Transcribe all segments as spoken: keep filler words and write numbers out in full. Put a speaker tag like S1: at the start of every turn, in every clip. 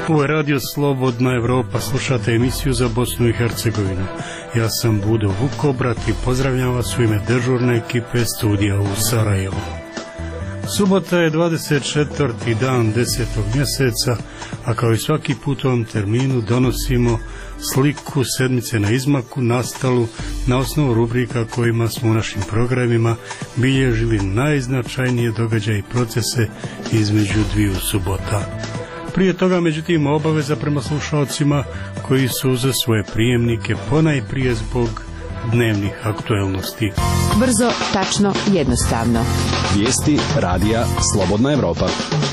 S1: Ovo je Radio Slobodna Evropa, slušate emisiju za Bosnu i Hercegovinu. Ja sam Budo Vukobrat i pozdravljam vas u ime dežurne ekipe studija u Sarajevu. Subota je dvadeset četvrti dan desetog mjeseca, a kao i svaki put u ovom terminu donosimo sliku sedmice na izmaku nastalu na osnovu rubrika kojima smo u našim programima bilježili najznačajnije događaje i procese između dviju subota. Prije toga, međutim, obaveza prema slušalcima koji su za svoje prijemnike ponajprije zbog dnevnih aktuelnosti.
S2: Brzo, tačno, jednostavno.
S3: Vijesti radija Slobodna Evropa.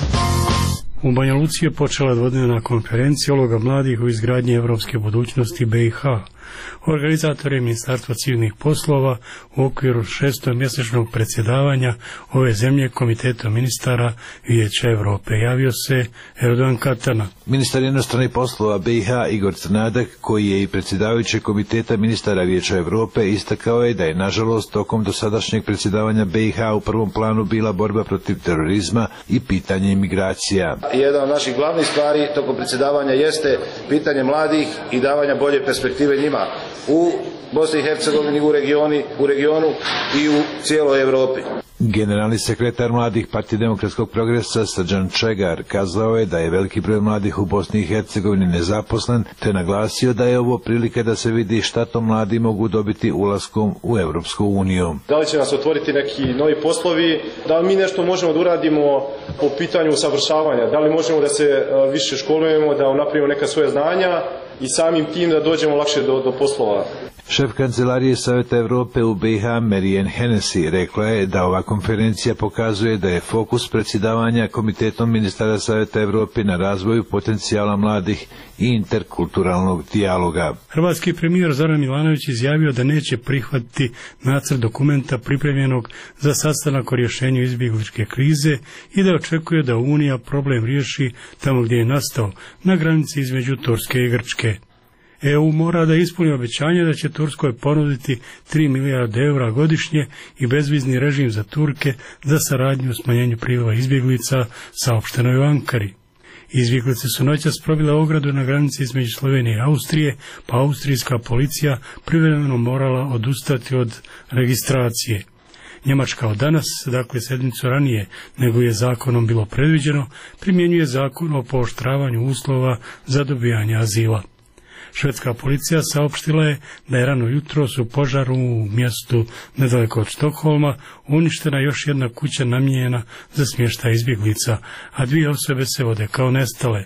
S1: U Banja Luci je počela dvodnevna konferencija uloga mladih u izgradnji evropske budućnosti B i H. Organizator je Ministarstvo civilnih poslova u okviru šestomjesečnog predsjedavanja ove zemlje Komitetom ministara Vijeća Evrope. Javio se Erdogan Katana.
S4: Ministar inostranih poslova B i H Igor Crnadak, koji je i predsjedavajući Komiteta ministara Vijeća Evrope, istakao je da je nažalost tokom dosadašnjeg predsjedavanja B i H u prvom planu bila borba protiv terorizma i pitanje imigracija.
S5: Jedna od naših glavnih stvari tokom predsjedavanja jeste pitanje mladih i davanja bolje perspektive njima u Bosni i Hercegovini, u, regioni, u regionu i u cijeloj Europi.
S4: Generalni sekretar mladih Partije demokratskog progresa Srđan Čegar kazao je da je veliki broj mladih u Bosni i Hercegovini nezaposlen, te naglasio da je ovo prilika da se vidi šta to mladi mogu dobiti ulaskom u Europsku uniju.
S6: Da li će nas otvoriti neki novi poslovi, da li mi nešto možemo da uradimo po pitanju usavršavanja, da li možemo da se više školujemo, da unaprijedimo neka svoja znanja i samim tim da dođemo lakše do, do poslova.
S4: Šef kancelarije Savjeta Evrope u B i H Marijan Hennessy rekla je da ova konferencija pokazuje da je fokus predsjedavanja Komitetom ministara Savjeta Evrope na razvoju potencijala mladih i interkulturalnog dijaloga.
S1: Hrvatski premijer Zoran Milanović izjavio da neće prihvatiti nacrt dokumenta pripremljenog za sastanak o rješenju izbjegličke krize i da očekuje da Unija problem riješi tamo gdje je nastao, na granici između Turske i Grčke. E U mora da ispuni obećanje da će Turskoj ponuditi tri milijarde eura godišnje i bezvizni režim za Turke za saradnju u smanjenju priliva izbjeglica, saopšteno je u Ankari. Izbjeglice su noćas probile ogradu na granici između Slovenije i Austrije, pa austrijska policija privremeno morala odustati od registracije. Njemačka od danas, dakle sedmicu ranije nego je zakonom bilo predviđeno, primjenjuje zakon o pooštravanju uslova za dobijanje azila. Švedska policija saopštila je da je rano jutros u požaru u mjestu nedaleko od Štokholma uništena još jedna kuća namijenjena za smještaj izbjeglica, a dvije osobe se vode kao nestale.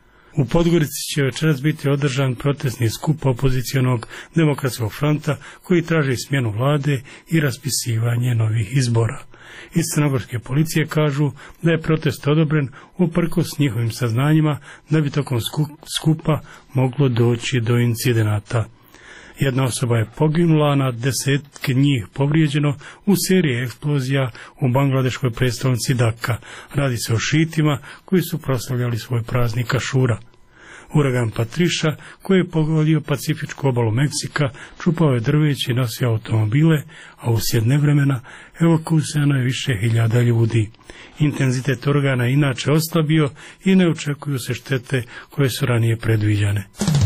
S1: U Podgorici će večeras biti održan protestni skup opozicionog demokratskog fronta koji traži smjenu vlade i raspisivanje novih izbora. Iz crnogorske policije kažu da je protest odobren uprkos njihovim saznanjima da bi tokom skupa moglo doći do incidenata. Jedna osoba je poginula, a na desetke njih povrijeđeno u seriji eksplozija u bangladeškoj prestolnici Daka. Radi se o šitima koji su proslavljali svoj praznik Ašura. Uragan Patriša, koji je pogodio Pacifičku obalu Meksika, čupao je drveće i nosio automobile, a uslijed nevremena evakuirano je više hiljada ljudi. Intenzitet uragana inače oslabio i ne očekuju se štete koje su ranije predviđane.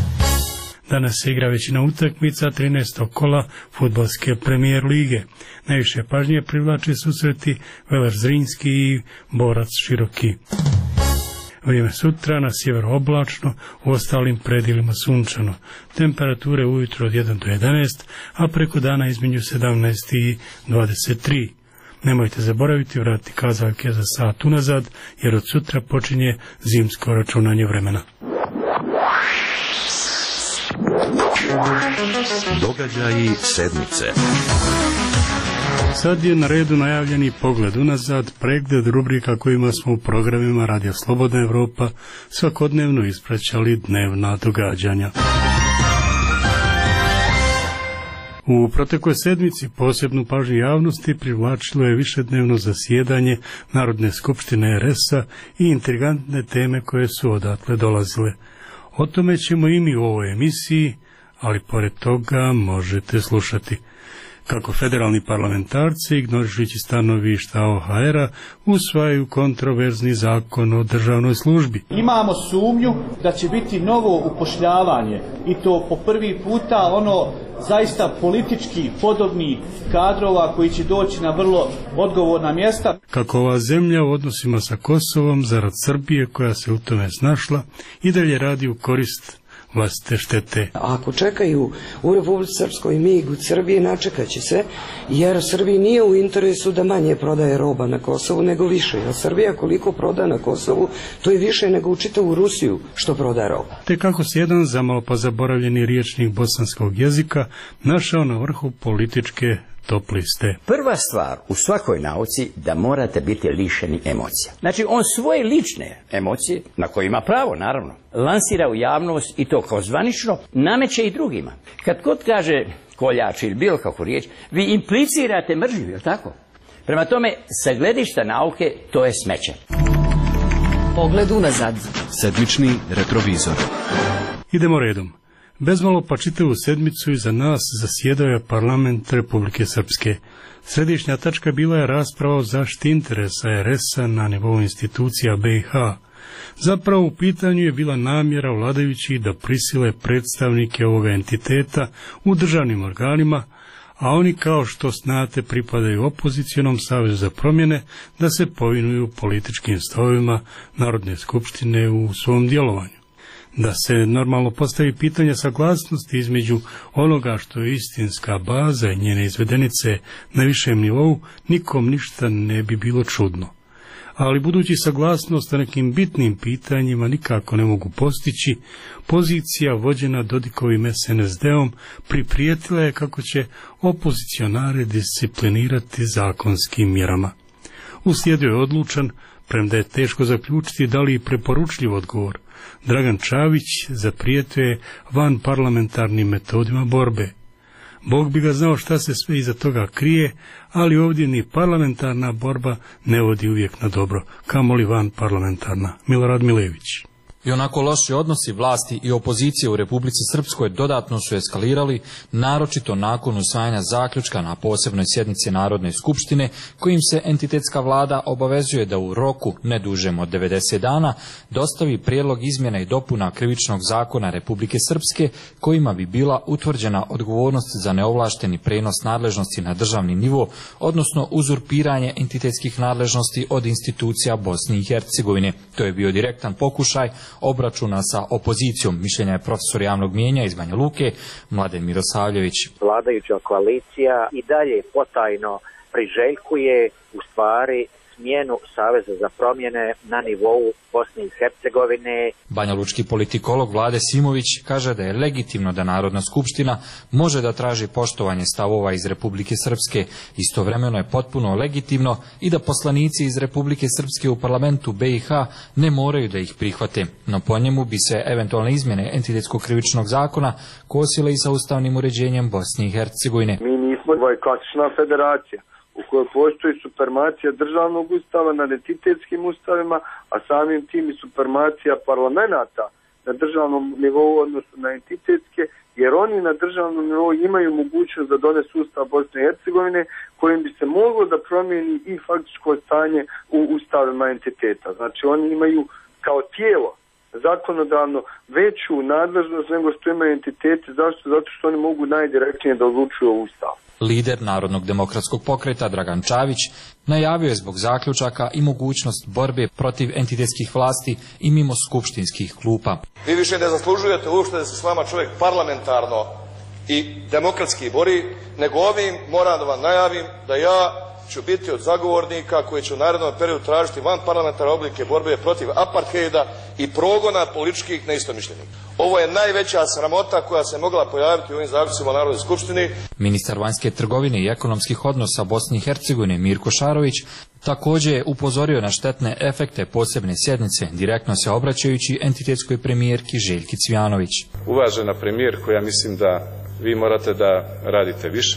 S1: Danas se igra većina utakmica trinaestog kola fudbalske premijer lige. Najviše pažnje privlače susreti Veler Zrinski i Borac Široki. Vrijeme sutra na sjeveru oblačno, u ostalim predjelima sunčano. Temperature ujutro od jedan do jedanaest, a preko dana između sedamnaest i dvadeset tri. Nemojte zaboraviti vratiti kazaljke za sat unazad, jer od sutra počinje zimsko računanje vremena.
S3: Događaji sedmice.
S1: Sad je na redu najavljeni pogled unazad, pregled rubrika kojima smo u programima Radio Slobodna Evropa svakodnevno ispraćali dnevna događanja. U protekloj sedmici posebnu pažnju javnosti privlačilo je višednevno zasjedanje Narodne skupštine R S-a i intrigantne teme koje su odatle dolazile. O tome ćemo i mi u ovoj emisiji, ali pored toga možete slušati. kako federalni parlamentarci, ignorišući stanovišta O H R-a, usvajaju kontroverzni zakon o državnoj službi.
S7: Imamo sumnju da će biti novo upošljavanje i to po prvi puta ono zaista politički podobnih kadrova koji će doći na vrlo odgovorna mjesta.
S1: Kako ova zemlja u odnosima sa Kosovom, zarad Srbije koja se u tome snašla, i dalje radi u korist vlastite štete.
S8: Ako čekaju u Republici Srpskoj mig u Srbiji, načekat će se, jer Srbiji nije u interesu da manje prodaje roba na Kosovu nego više. A Srbija koliko proda na Kosovu, to je više nego u čitavu Rusiju što proda roba.
S1: Te kako se jedan zamalo pa zaboravljeni riječnik bosanskog jezika našao na vrhu političke top liste.
S9: Prva stvar u svakoj nauci da morate biti lišeni emocija. Znači on svoje lične emocije, na koje ima pravo naravno, lansira u javnost i to kao zvanično, nameće i drugima. Kad god kaže koljač ili bilo kako riječ, vi implicirate mržnju, je li tako? Prema tome, sa gledišta nauke, to je smeće.
S2: Pogled unazad.
S3: Sedmični retrovizor.
S1: Idemo redom. Bezmalo pa čitavu sedmicu iza nas zasjedao je parlament Republike Srpske. Središnja tačka bila je rasprava o zaštiti interesa R S-a na nivou institucija B i H. Zapravo u pitanju je bila namjera vladajućih da prisile predstavnike ovoga entiteta u državnim organima, a oni, kao što znate, pripadaju opozicionom Savezu za promjene, da se povinuju političkim stavovima Narodne skupštine u svom djelovanju. Da se normalno postavi pitanje saglasnosti između onoga što je istinska baza i njene izvedenice na višem nivou, nikom ništa ne bi bilo čudno. Ali budući saglasnost na nekim bitnim pitanjima nikako ne mogu postići, pozicija vođena Dodikovim S N S D-om priprijetila je kako će opozicionare disciplinirati zakonskim mjerama. Uslijedio je odlučan, premda je teško zaključiti da li i preporučljiv odgovor. Dragan Čavić zaprijetio je van parlamentarnim metodima borbe. Bog bi ga znao šta se sve iza toga krije, ali ovdje ni parlamentarna borba ne vodi uvijek na dobro, kamoli van parlamentarna. Milorad Milević.
S10: I onako loši odnosi vlasti i opozicije u Republici Srpskoj dodatno su eskalirali, naročito nakon usvajanja zaključka na posebnoj sjednici Narodne skupštine, kojim se entitetska vlada obavezuje da u roku ne dužem od devedeset dana dostavi prijedlog izmjena i dopuna Krivičnog zakona Republike Srpske, kojima bi bila utvrđena odgovornost za neovlašteni prenos nadležnosti na državni nivo, odnosno uzurpiranje entitetskih nadležnosti od institucija Bosne i Hercegovine. To je bio direktan pokušaj obračuna sa opozicijom. Mišljenja je profesor javnog mijenja iz Banja Luke, Mladen Mirosavljević.
S11: Vladajuća koalicija i dalje potajno priželjkuje u stvari smjenu Saveza za promjene na nivou Bosne i Hercegovine.
S10: Banjalučki politikolog Vlade Simović kaže da je legitimno da Narodna skupština može da traži poštovanje stavova iz Republike Srpske. Istovremeno je potpuno legitimno i da poslanici iz Republike Srpske u parlamentu B i H ne moraju da ih prihvate. No po njemu bi se eventualne izmjene entitetskog krivičnog zakona kosile i sa ustavnim uređenjem Bosne i Hercegovine.
S12: Mi nismo klasična federacija u kojoj postoji supremacija državnog ustava nad entitetskim ustavima, a samim tim i supremacija parlamenta na državnom nivou, odnosno na entitetske, jer oni na državnom nivou imaju mogućnost da donesu ustav Bosne i Hercegovine kojim bi se moglo da promijeni i faktičko stanje u ustavima entiteta. Znači oni imaju kao tijelo zakonodavno veću nadležnost nego što imaju entiteti. Zašto? Zato što oni mogu najdirektnije da odlučuju o ustavu.
S10: Lider Narodnog demokratskog pokreta Dragan Čavić najavio je zbog zaključaka i mogućnost borbe protiv entitetskih vlasti i mimo skupštinskih klupa.
S13: Vi više ne zaslužujete uopšte da se s vama čovjek parlamentarno i demokratski bori, nego ovim moram da vam najavim da ja ću biti od zagovornika koji će u narednom periodu tražiti van parlamentarne oblike borbe protiv apartheida i progona političkih neistomišljenika. Ovo je najveća sramota koja se mogla pojaviti u ovim zaključcima Narodne skupštine.
S10: Ministar vanjske trgovine i ekonomskih odnosa Bosne i Hercegovine Mirko Šarović također je upozorio na štetne efekte posebne sjednice, direktno se obraćajući entitetskoj premijerki Željki Cvijanović.
S14: Uvažena premijerko, ja mislim da vi morate da radite više,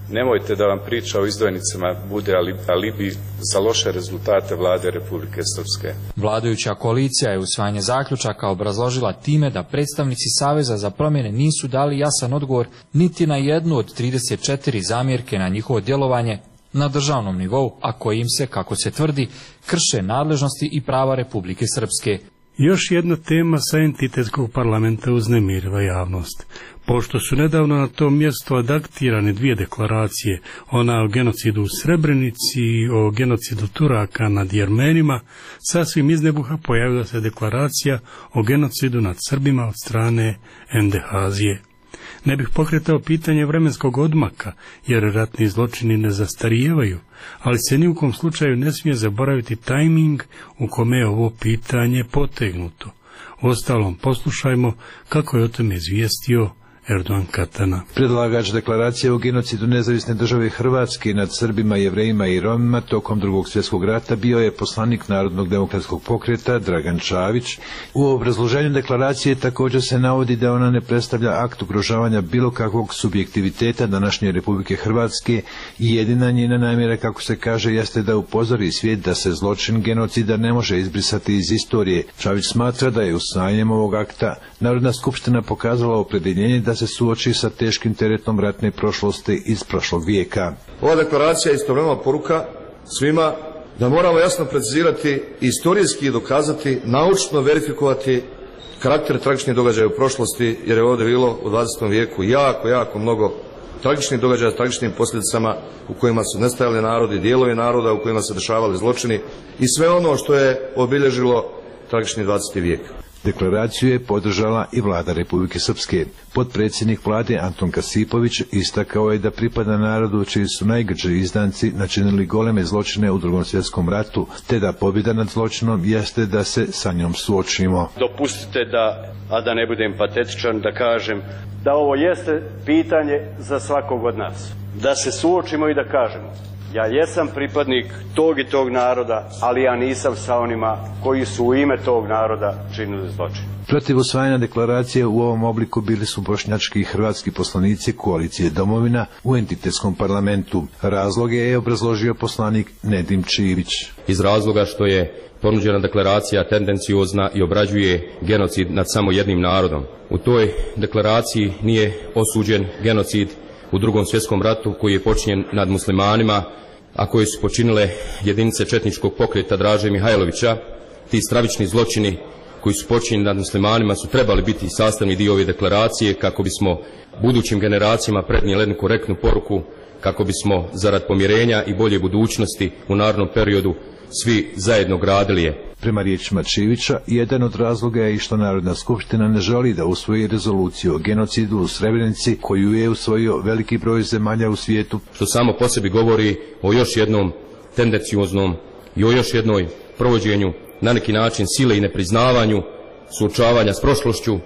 S14: Nemojte da vam priča o izdajnicama bude alibi za loše rezultate vlade Republike Srpske.
S10: Vladajuća koalicija je usvajanje zaključaka obrazložila time da predstavnici Saveza za promjene nisu dali jasan odgovor niti na jednu od trideset četiri zamjerke na njihovo djelovanje na državnom nivou, a kojim se, kako se tvrdi, krše nadležnosti i prava Republike Srpske.
S1: Još jedna tema sa entitetskog parlamenta uznemirila javnost. Pošto su nedavno na tom mjestu adaptirane dvije deklaracije, ona o genocidu u Srebrenici i o genocidu Turaka nad Jermenima, sasvim iz nebuha pojavila se deklaracija o genocidu nad Srbima od strane en de ha Azije. Ne bih pokretao pitanje vremenskog odmaka, jer ratni zločini ne zastarijevaju, ali se ni u kom slučaju ne smije zaboraviti tajming u kome je ovo pitanje potegnuto. Uostalom, poslušajmo kako je o tome izvijestio Erdogan Katana.
S4: Predlagač deklaracije o genocidu nezavisne države Hrvatske nad Srbima, Jevrejima i Romima tokom drugog svjetskog rata bio je poslanik Narodnog demokratskog pokreta Dragan Čavić. U obrazloženju deklaracije također se navodi da ona ne predstavlja akt ugrožavanja bilo kakvog subjektiviteta današnje Republike Hrvatske i jedina njena namjera, kako se kaže, jeste da upozori svijet da se zločin genocida ne može izbrisati iz istorije. Čavić smatra da je usvajanjem ovog akta Narodna skupština pokazala opredjeljenje da se suoči sa teškim teretom ratne prošlosti iz prošlog vijeka.
S13: Ova deklaracija je istovremeno poruka svima da moramo jasno precizirati, istorijski dokazati, naučno verifikovati karakter tragičnih događaja u prošlosti, jer je ovdje bilo u dvadesetom vijeku jako, jako mnogo tragičnih događaja s tragičnim posljedicama u kojima su nestajali narodi, dijelovi naroda u kojima se dešavali zločini i sve ono što je obilježilo tragični dvadeseti vijek.
S4: Deklaraciju je podržala i vlada Republike Srpske. Potpredsjednik vlade Anton Kasipović istakao je da pripada narodu čiji su najgrđi izdanci načinili goleme zločine u Drugom svjetskom ratu, te da pobjeda nad zločinom jeste da se sa njom suočimo.
S15: Dopustite da, a da ne budem patetičan, da kažem da ovo jeste pitanje za svakog od nas. Da se suočimo i da kažemo: ja jesam pripadnik tog i tog naroda, ali ja nisam sa onima koji su u ime tog naroda činili zločin.
S4: Protiv usvajanja deklaracije u ovom obliku bili su bošnjački i hrvatski poslanici koalicije Domovina u entitetskom parlamentu. Razloge je obrazložio poslanik Nedim Čivić.
S16: Iz razloga što je ponuđena deklaracija tendenciozna i obrađuje genocid nad samo jednim narodom. U toj deklaraciji nije osuđen genocid u Drugom svjetskom ratu koji je počinjen nad muslimanima, a koji su počinile jedinice četničkog pokreta Draže Mihajlovića. Ti stravični zločini koji su počinjeni nad muslimanima su trebali biti sastavni dio ove deklaracije kako bismo budućim generacijama prenijeli jednu korektnu poruku, kako bismo zarad pomirenja i bolje budućnosti u narednom periodu svi zajedno gradili je.
S4: Prema riječima Čivića, jedan od razloga je i što Narodna skupština ne želi da usvoji rezoluciju o genocidu u Srebrenici koju je usvojio veliki broj zemalja u svijetu.
S16: Što samo po sebi govori o još jednom tendencioznom i o još jednoj provođenju na neki način sile i nepriznavanju suočavanja s prošlošću.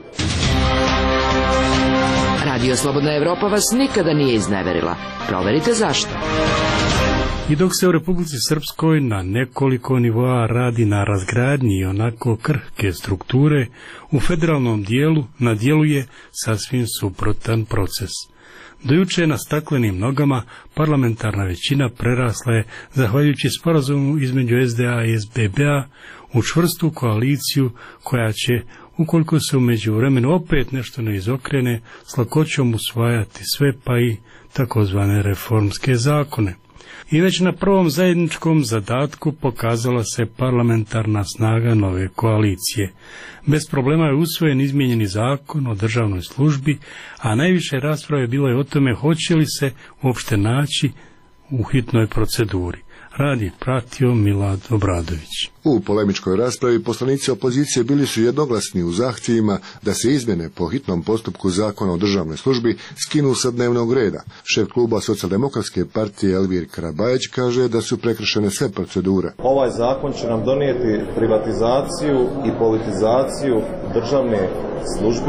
S2: Radio Slobodna Evropa vas nikada nije izneverila. Proverite zašto.
S1: I dok se u Republici Srpskoj na nekoliko nivoa radi na razgradnji onako krhke strukture, u federalnom dijelu na djelu je sasvim suprotan proces. Dojuče na staklenim nogama parlamentarna većina prerasla je, zahvaljujući sporazumu između es de a i es be be a, u čvrstu koaliciju koja će, ukoliko se u međuvremenu opet nešto ne izokrene, s lakoćom usvajati sve, pa i takozvane reformske zakone. I već na prvom zajedničkom zadatku pokazala se parlamentarna snaga nove koalicije. Bez problema je usvojen izmijenjeni zakon o državnoj službi, a najviše rasprave bilo je o tome hoće li se uopšte naći u hitnoj proceduri. Radi pratio Milad Obradović.
S17: U polemičkoj raspravi poslanici opozicije bili su jednoglasni u zahtjevima da se izmjene po hitnom postupku zakona o državnoj službi skinu sa dnevnog reda. Šef kluba Socijaldemokratske partije Elvir Karabajić kaže da su prekršene sve procedure.
S6: Ovaj zakon će nam donijeti privatizaciju i politizaciju državne službe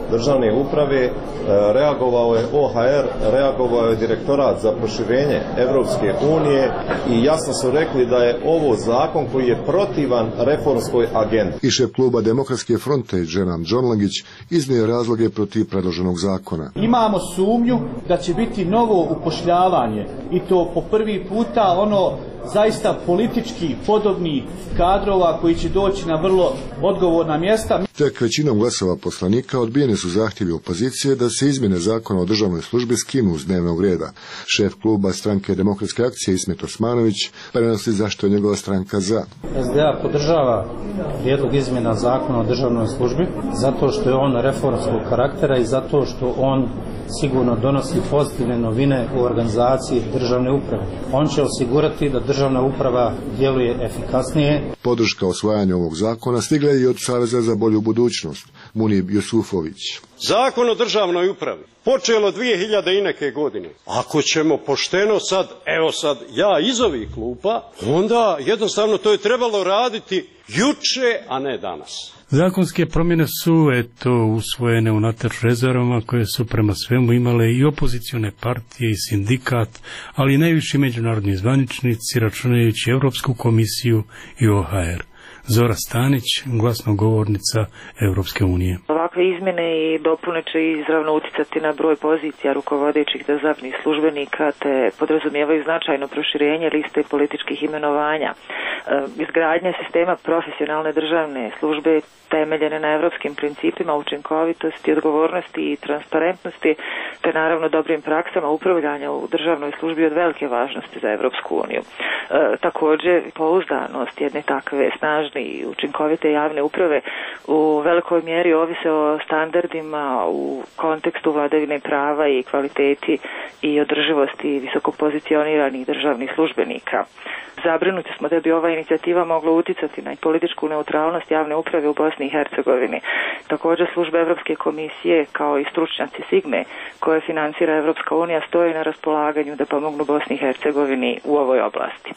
S18: državne uprave, reagovao je O H R, reagovao je Direktorat za proširenje Evropske unije i jasno su rekli da je ovo zakon koji je protivan reformskoj agendi.
S17: I šef kluba Demokratske fronte Dženan Džonlagić iznio razloge protiv predloženog zakona.
S7: Imamo sumnju da će biti novo upošljavanje i to po prvi puta ono zaista politički podobnih kadrova koji će doći na vrlo odgovorna mjesta.
S17: Tek većinom glasova poslanika odbijeni su zahtjevi opozicije da se izmjene zakona o državnoj službi skinu s dnevnog reda. Šef kluba stranke Demokratske akcije Ismet Osmanović prenosi zašto je njegova stranka za.
S19: S D A podržava prijedlog izmjena zakona o državnoj službi zato što je on reformskog karaktera i zato što on sigurno donosi pozitivne novine u organizaciji državne uprave. On će osigurati da državna uprava djeluje efikasnije.
S17: Podrška osvajanju ovog zakona stigla je i od Saveza za bolju budućnost, Munib Jusufović.
S15: Zakon o državnoj upravi počelo dvije hiljade i neke godine. Ako ćemo pošteno sad, evo sad ja iz ovih klupa, onda jednostavno to je trebalo raditi juče, a ne danas.
S1: Zakonske promjene su, eto, usvojene unatoč rezervama koje su prema svemu imale i opozicione partije i sindikat, ali i najviši međunarodni zvaničnici, računajući Europsku komisiju i O H R. Zora Stanić, glasnogovornica Europske unije.
S20: Ovakve izmjene i dopune će izravno uticati na broj pozicija rukovodećih državnih službenika te podrazumijevaju značajno proširenje liste političkih imenovanja. Izgradnja sistema profesionalne državne službe temeljene na europskim principima učinkovitosti, odgovornosti i transparentnosti te naravno dobrim praksama upravljanja u državnoj službi od velike važnosti za Europsku uniju. E, također pouzdanost jedne takve snažne i učinkovite javne uprave u velikoj mjeri ovise o standardima u kontekstu vladavine prava i kvaliteti i održivosti visoko pozicioniranih državnih službenika. Zabrinuti smo da bi ova inicijativa mogla uticati na političku neutralnost javne uprave u Bosni i Hercegovini. Također službe Europske komisije kao i stručnjaci Sigme koje financira Europska unija stoji na raspolaganju da pomognu Bosni i Hercegovini u ovoj oblasti.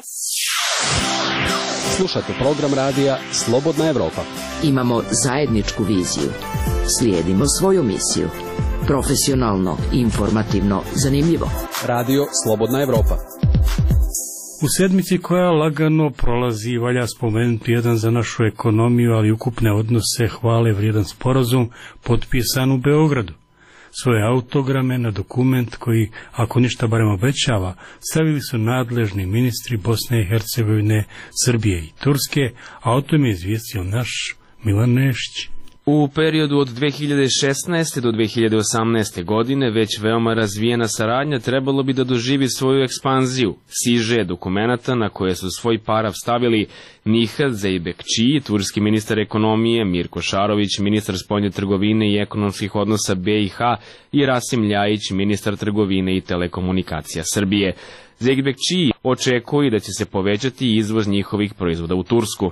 S3: Slušate program radija Slobodna Evropa.
S2: Imamo zajedničku viziju. Slijedimo svoju misiju. Profesionalno, informativno, zanimljivo.
S3: Radio Slobodna Evropa.
S1: U sedmici koja lagano prolazi, valja spomenuti jedan za našu ekonomiju, ali ukupne odnose hvale vrijedan sporazum potpisan u Beogradu. Svoje autograme na dokument koji, ako ništa barem obećava, stavili su nadležni ministri Bosne i Hercegovine, Srbije i Turske, a o tome je izvijestio naš Milan Nešić.
S21: U periodu od dve hiljade šesnaeste do dve hiljade osamnaeste godine već veoma razvijena saradnja trebalo bi da doživi svoju ekspanziju. Siže dokumenata na koje su svoj parav stavili Nihat Zeybekçi, turski ministar ekonomije, Mirko Šarović, ministar spoljne trgovine i ekonomskih odnosa B i H i Rasim Ljajić, ministar trgovine i telekomunikacija Srbije. Zeybekçi očekuje da će se povećati izvoz njihovih proizvoda u Tursku.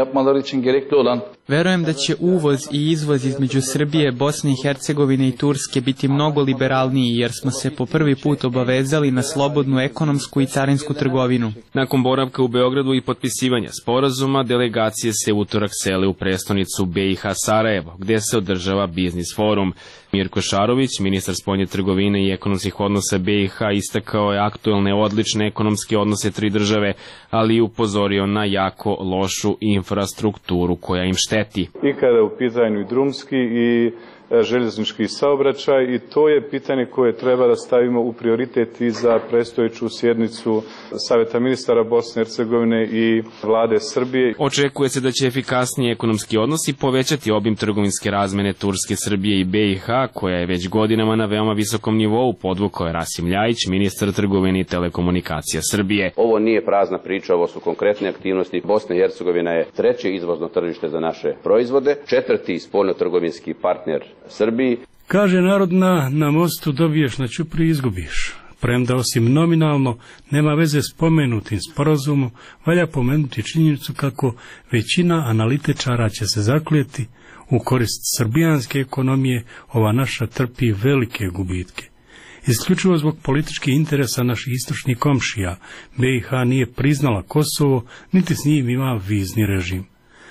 S22: Verujem da će uvoz i izvoz između Srbije, Bosne i Hercegovine i Turske biti mnogo liberalniji jer smo se po prvi put obavezali na slobodnu ekonomsku i carinsku trgovinu.
S21: Nakon boravka u Beogradu i potpisivanja sporazuma, delegacije se utorak sele u prestonicu B i H Sarajevo, gdje se održava biznis forum. Mirko Šarović, ministar spoljne trgovine i ekonomskih odnosa B i H, istakao je aktuelne odlične ekonomske odnose tri države, ali i upozorio na jako lošu infrastrukturu koja im šteti.
S23: I kada je u pitanju i drumski i željeznički saobraćaj i to je pitanje koje treba da stavimo u prioritet i za predstojeću sjednicu Saveta ministara Bosne i Hercegovine i vlade Srbije.
S21: Očekuje se da će efikasniji ekonomski odnosi povećati obim trgovinske razmene Turske, Srbije i B i H, koja je već godinama na veoma visokom nivou, podvukao je Rasim Ljajić, ministar trgovine i telekomunikacija Srbije.
S24: Ovo nije prazna priča, ovo su konkretne aktivnosti. Bosna i Hercegovina je treće izvozno tržište za naše proizvode, četvrti spoljnotrgovinski partner Srbiji.
S1: Kaže narodna, na mostu dobiješ, na ćupri izgubiš. Premda osim nominalno nema veze s pomenutim sporazumom, valja pomenuti činjenicu kako većina analitičara će se zaklijeti u korist srbijanske ekonomije, ova naša trpi velike gubitke. Isključivo zbog političkih interesa naših istočnih komšija, B i H nije priznala Kosovo, niti s njim ima vizni režim.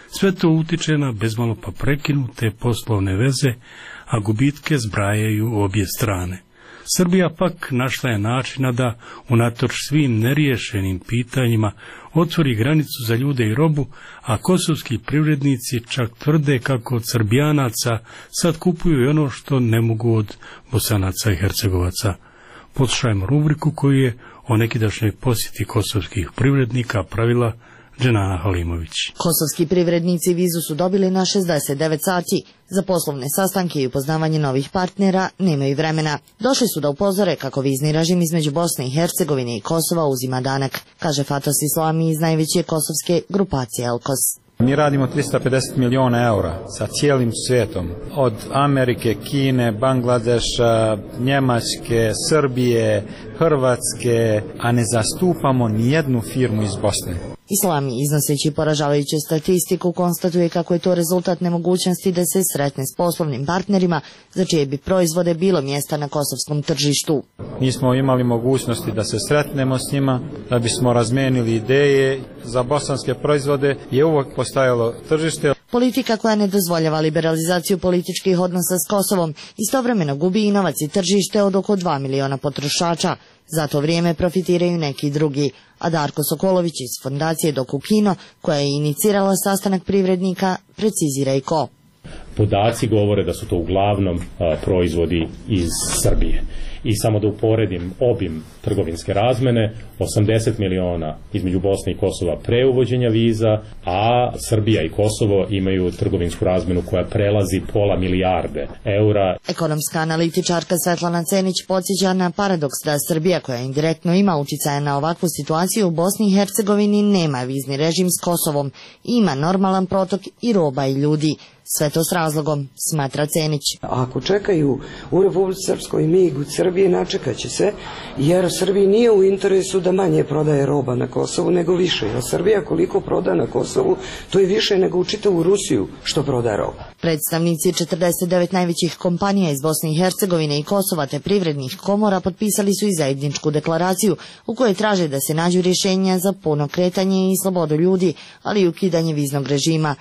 S1: Sve to utiče na bezmalo pa prekinute poslovne veze, a gubitke zbrajaju obje strane. Srbija pak našla je načina da, unatoč svim neriješenim pitanjima, otvori granicu za ljude i robu, a kosovski privrednici čak tvrde kako od Srbijanaca sad kupuju i ono što ne mogu od Bosanaca i Hercegovaca. Poslušajmo rubriku koju je o nekidašnjoj posjeti kosovskih privrednika pravila Dženana Halimović.
S5: Kosovski privrednici vizu su dobili na šezdeset devet sati. Za poslovne sastanke i upoznavanje novih partnera nemaju vremena. Došli su da upozore kako vizni režim između Bosne i Hercegovine i Kosova uzima danak, kaže Fatos Islami iz najveće kosovske grupacije Elkos.
S8: Mi radimo tristo pedeset miliona eura sa cijelim svijetom, od Amerike, Kine, Bangladeša, Njemačke, Srbije, Hrvatske, a ne zastupamo nijednu firmu iz Bosne.
S5: Islami, iznoseći poražavajuću statistiku, konstatuje kako je to rezultat nemogućnosti da se sretne s poslovnim partnerima za čije bi proizvode bilo mjesta na kosovskom tržištu.
S8: Nismo imali mogućnosti da se sretnemo s njima, da bismo razmenili ideje. Za bosanske proizvode je uvijek postojalo tržište.
S5: Politika koja ne dozvoljava liberalizaciju političkih odnosa s Kosovom istovremeno gubi i novac i tržište od oko dva miliona potrošača. Za to vrijeme profitiraju neki drugi, a Darko Sokolović iz fondacije Dokukino, koja je inicirala sastanak privrednika, precizira i ko.
S9: Podaci govore da su to uglavnom a, proizvodi iz Srbije. I samo da uporedim obim trgovinske razmene, osamdeset miliona između Bosne i Kosova pre uvođenja viza, a Srbija i Kosovo imaju trgovinsku razmenu koja prelazi pola milijarde eura.
S5: Ekonomska analitičarka Svetlana Cenić podsjeća na paradoks da Srbija, koja indirektno ima uticaja na ovakvu situaciju u Bosni i Hercegovini, nema vizni režim s Kosovom, ima normalan protok i roba i ljudi. Sve to s razlogom, smatra Cenić.
S11: Ako čekaju u Republici Srpskoj mig u Srbiji, načekat će se, jer Srbiji nije u interesu da manje prodaje roba na Kosovu nego više. Jer Srbija koliko proda na Kosovu, to je više nego u čitavu Rusiju što proda roba.
S5: Predstavnici četrdeset devet najvećih kompanija iz Bosne i Hercegovine i Kosova te privrednih komora potpisali su i zajedničku deklaraciju u kojoj traže da se nađu rješenja za puno kretanje i slobodu ljudi, ali i ukidanje viznog režima.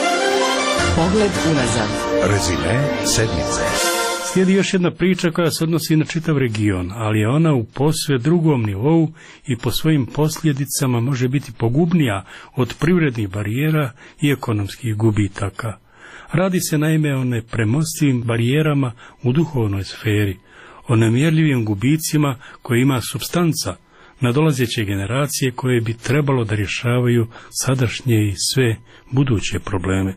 S2: Pogled unazad.
S25: Rezime sedmice.
S1: Slijedi još jedna priča koja se odnosi na čitav region, ali je ona u posve drugom nivou i po svojim posljedicama može biti pogubnija od privrednih barijera i ekonomskih gubitaka. Radi se naime o nepremostivim barijerama u duhovnoj sferi, o nemjerljivim gubicima koje ima supstanca, nadolazeće generacije koje bi trebalo da rješavaju sadašnje i sve buduće probleme.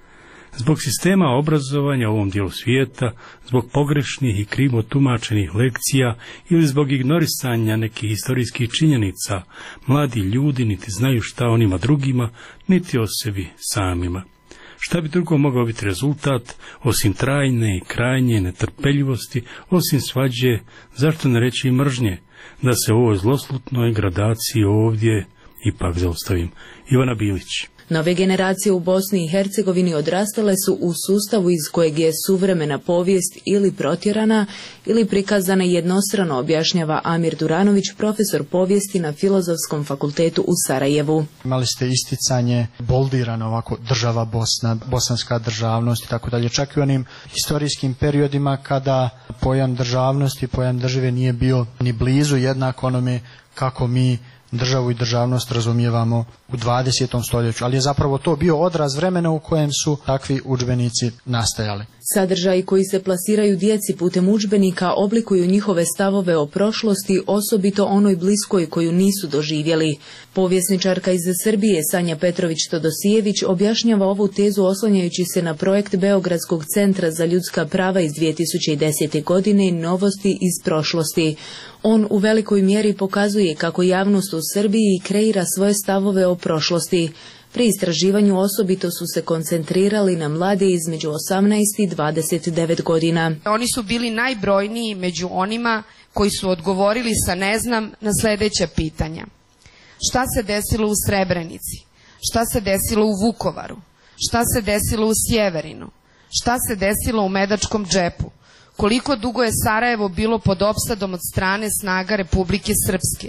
S1: Zbog sistema obrazovanja u ovom dijelu svijeta, zbog pogrešnih i krivo tumačenih lekcija ili zbog ignorisanja nekih historijskih činjenica, mladi ljudi niti znaju šta onima drugima, niti o sebi samima. Šta bi drugo mogao biti rezultat, osim trajne i krajnje netrpeljivosti, osim svađe, zašto ne reći i mržnje, da se u ovoj zloslutnoj gradaciji ovdje ipak zaustavim. Ivana Bilić.
S26: Nove generacije u Bosni i Hercegovini odrastale su u sustavu iz kojeg je suvremena povijest ili protjerana ili prikazana jednostrano, objašnjava Amir Duranović, profesor povijesti na Filozofskom fakultetu u Sarajevu.
S27: Imali ste isticanje boldirano ovako država Bosna, bosanska državnost i tako dalje, čak i u onim historijskim periodima kada pojam državnosti, pojam države nije bio ni blizu jednak onome kako mi državu i državnost razumijevamo u dvadesetom stoljeću, ali je zapravo to bio odraz vremena u kojem su takvi udžbenici nastajali.
S26: Sadržaji koji se plasiraju djeci putem udžbenika oblikuju njihove stavove o prošlosti, osobito onoj bliskoj koju nisu doživjeli. Povjesničarka iz Srbije Sanja Petrović-Todosijević objašnjava ovu tezu oslanjajući se na projekt Beogradskog centra za ljudska prava iz dvije tisuće desete. godine Novosti iz prošlosti. On u velikoj mjeri pokazuje kako javnost u Srbiji kreira svoje stavove o prošlosti. Pri istraživanju osobito su se koncentrirali na mlade između osamnaest i dvadeset devet godina.
S28: Oni su bili najbrojniji među onima koji su odgovorili sa ne znam na sljedeća pitanja. Šta se desilo u Srebrenici? Šta se desilo u Vukovaru? Šta se desilo u Sjeverinu? Šta se desilo u Medačkom džepu? Koliko dugo je Sarajevo bilo pod opsadom od strane snaga Republike Srpske?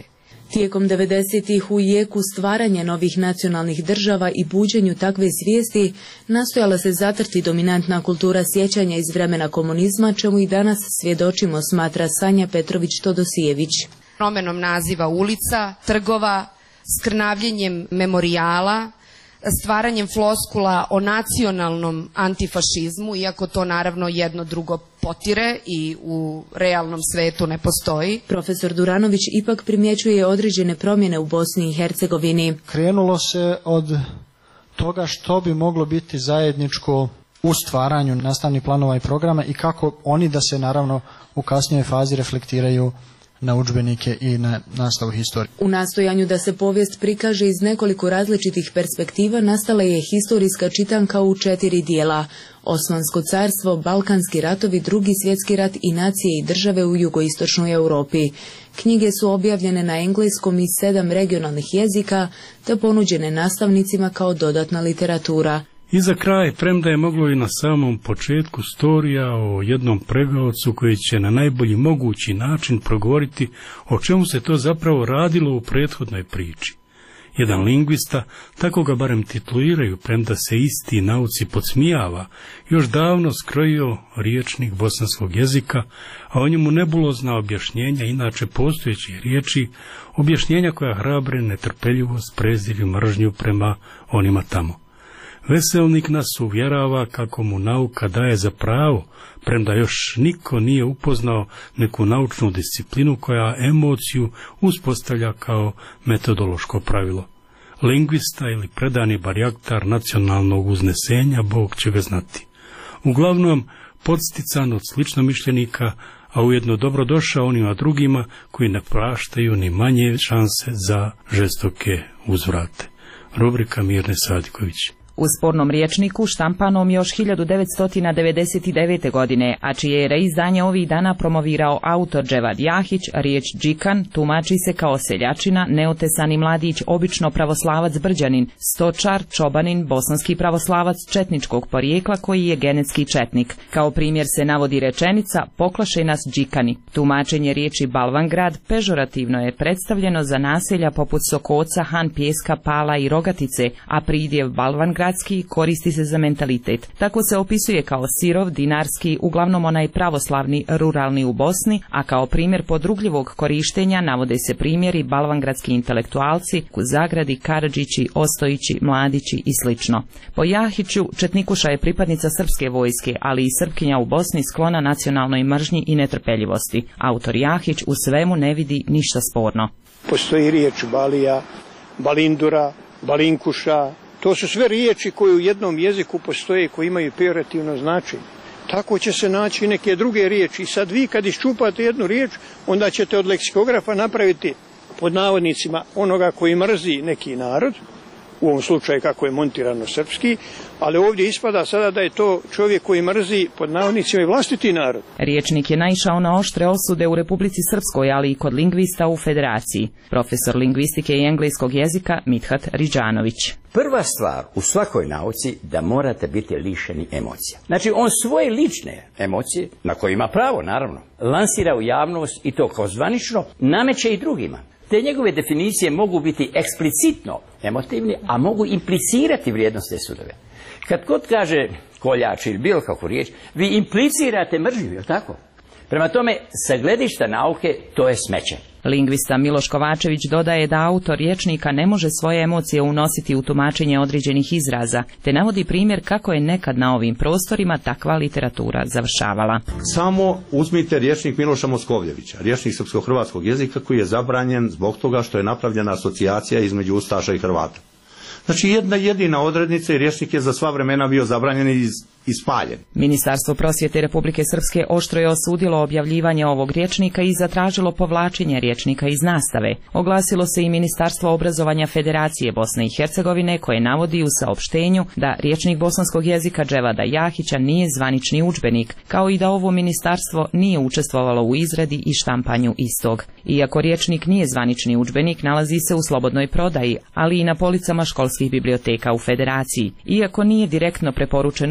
S26: Tijekom devedesetih u jeku stvaranja novih nacionalnih država i buđenju takve svijesti nastojala se zatrti dominantna kultura sjećanja iz vremena komunizma, čemu i danas svjedočimo, smatra Sanja Petrović-Todosijević.
S28: Promenom naziva ulica, trgova, skrnavljenjem memorijala, stvaranjem floskula o nacionalnom antifašizmu, iako to naravno jedno drugo potire i u realnom svetu ne postoji.
S26: Profesor Duranović ipak primjećuje određene promjene u Bosni i Hercegovini.
S27: Krenulo se od toga što bi moglo biti zajedničko u stvaranju nastavnih planova i programa i kako oni da se naravno u kasnijoj fazi reflektiraju na udžbenike i na nastavu historije.
S26: U nastojanju da se povijest prikaže iz nekoliko različitih perspektiva nastala je historijska čitanka u četiri dijela: Osmansko carstvo, Balkanski ratovi, Drugi svjetski rat i nacije i države u jugoistočnoj Europi. Knjige su objavljene na engleskom i sedam regionalnih jezika te ponuđene nastavnicima kao dodatna literatura.
S1: I za kraj, premda je moglo i na samom početku storija o jednom pregaocu koji će na najbolji mogući način progovoriti o čemu se to zapravo radilo u prethodnoj priči. Jedan lingvista, tako ga barem tituliraju, premda se isti nauci podsmijava, još davno skrojio riječnik bosanskog jezika, a o njemu nebulozna objašnjenja inače postojećih riječi, objašnjenja koja hrabre netrpeljivost, prezir i mržnju prema onima tamo. Veselnik nas uvjerava kako mu nauka daje za pravo, premda još niko nije upoznao neku naučnu disciplinu koja emociju uspostavlja kao metodološko pravilo. Lingvista ili predani barjaktar nacionalnog uznesenja, Bog će ga znati. Uglavnom, podstican od sličnomišljenika, a ujedno dobrodošao onima drugima koji ne praštaju ni manje šanse za žestoke uzvrate. Rubrika Mirne Sadiković.
S4: U spornom rječniku štampanom još hiljadu devetsto devedeset devete. godine, a čije je reizdanje ovih dana promovirao autor Dževad Jahić, riječ džikan tumači se kao seljačina, neotesani mladić, obično pravoslavac Brđanin, stočar, čobanin, bosanski pravoslavac četničkog porijekla koji je genetski četnik. Kao primjer se navodi rečenica poklaše nas džikani. Tumačenje riječi Balvangrad pežorativno je predstavljeno za naselja poput Sokoca, Han Pjeska, Pala i Rogatice, a pridjev Balvangrad koristi se za mentalitet. Tako se opisuje kao sirov, dinarski, uglavnom onaj pravoslavni, ruralni u Bosni, a kao primjer podrugljivog korištenja navode se primjeri balvangradski intelektualci, Kuzagradi, Karadžići, Ostojići, Mladići i slično. Po Jahiću, Četnikuša je pripadnica srpske vojske, ali i Srpkinja u Bosni sklona nacionalnoj mržnji i netrpeljivosti. Autor Jahić u svemu ne vidi ništa sporno.
S6: Postoji riječ Balija, Balindura, Balinkuša. To su sve riječi koje u jednom jeziku postoje i koje imaju pejorativno značenje. Tako će se naći i neke druge riječi. I sad vi kad iščupate jednu riječ, onda ćete od leksikografa napraviti pod navodnicima onoga koji mrzi neki narod, u ovom slučaju kako je montirano srpski, ali ovdje ispada sada da je to čovjek koji mrzi pod navodnicima i vlastiti narod.
S4: Riječnik je naišao na oštre osude u Republici Srpskoj, ali i kod lingvista u Federaciji. Profesor lingvistike i engleskog jezika Mithat Riđanović.
S10: Prva stvar u svakoj nauci da morate biti lišeni emocija. Znači on svoje lične emocije, na koje ima pravo naravno, lansira u javnost i to kao zvanično, nameće i drugima. Te njegove definicije mogu biti eksplicitno emotivni, a mogu implicirati vrijednosne sudove. Kad god kaže koljač ili bilo kako riječ, vi implicirate mržnju, je li tako? Prema tome, sa gledišta nauke, to je smeće.
S4: Lingvista Miloš Kovačević dodaje da autor rječnika ne može svoje emocije unositi u tumačenje određenih izraza, te navodi primjer kako je nekad na ovim prostorima takva literatura završavala.
S12: Samo uzmite rječnik Miloša Moskovljevića, rječnik srpsko-hrvatskog jezika koji je zabranjen zbog toga što je napravljena asocijacija između Ustaša i Hrvata. Znači jedna jedina odrednica i rječnik je za sva vremena bio zabranjen i ispaljen.
S4: Ministarstvo prosvjete Republike Srpske oštro je osudilo objavljivanje ovog rječnika i zatražilo povlačenje rječnika iz nastave. Oglasilo se i Ministarstvo obrazovanja Federacije Bosne i Hercegovine koje navodi u saopštenju da rječnik bosanskog jezika Dževada Jahića nije zvanični udžbenik, kao i da ovo ministarstvo nije učestvovalo u izradi i štampanju istog. Iako rječnik nije zvanični udžbenik, nalazi se u slobodnoj prodaji, ali i na policama školskih biblioteka u Federaciji. Iako nije direktno preporučen učenicima,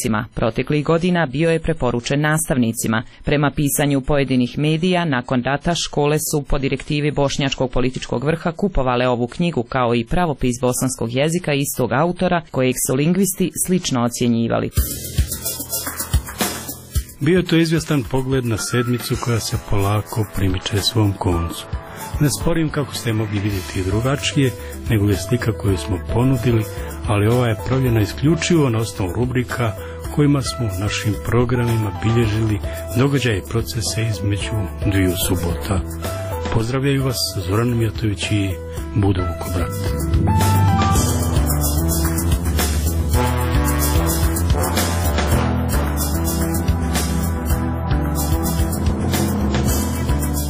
S4: učenicima. Proteklih godina bio je preporučen nastavnicima. Prema pisanju pojedinih medija, nakon rata škole su po direktivi bošnjačkog političkog vrha kupovale ovu knjigu kao i pravopis bosanskog jezika istog autora kojeg su lingvisti slično ocjenjivali.
S1: Bio je to izvjestan pogled na sedmicu koja se polako primiče svom koncu. Ne sporim kako ste mogli vidjeti i drugačije, nego je slika koju smo ponudili, ali ova je pravljena isključivo na osnovu rubrika kojima smo u našim programima bilježili događaje i procese između dviju subota. Pozdravljaju vas Zoran Mijatović i Budo Vukobrat.